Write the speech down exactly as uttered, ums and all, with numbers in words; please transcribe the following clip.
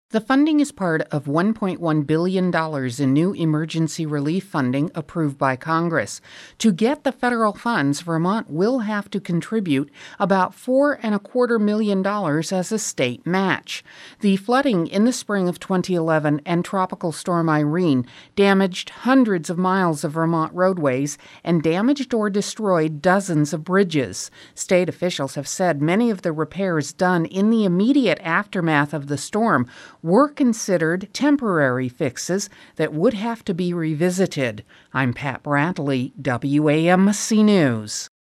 The funding is part of one point one billion dollars in new emergency relief funding approved by Congress. To get the federal funds, Vermont will have to contribute about four and a quarter million dollars as a state match. The flooding in the spring of twenty eleven and Tropical Storm Irene damaged hundreds of miles of Vermont roadways and damaged or destroyed dozens of bridges. State officials have said many of the repairs done in the immediate aftermath of the storm were considered temporary fixes that would have to be revisited. I'm Pat Bradley, W A M C News.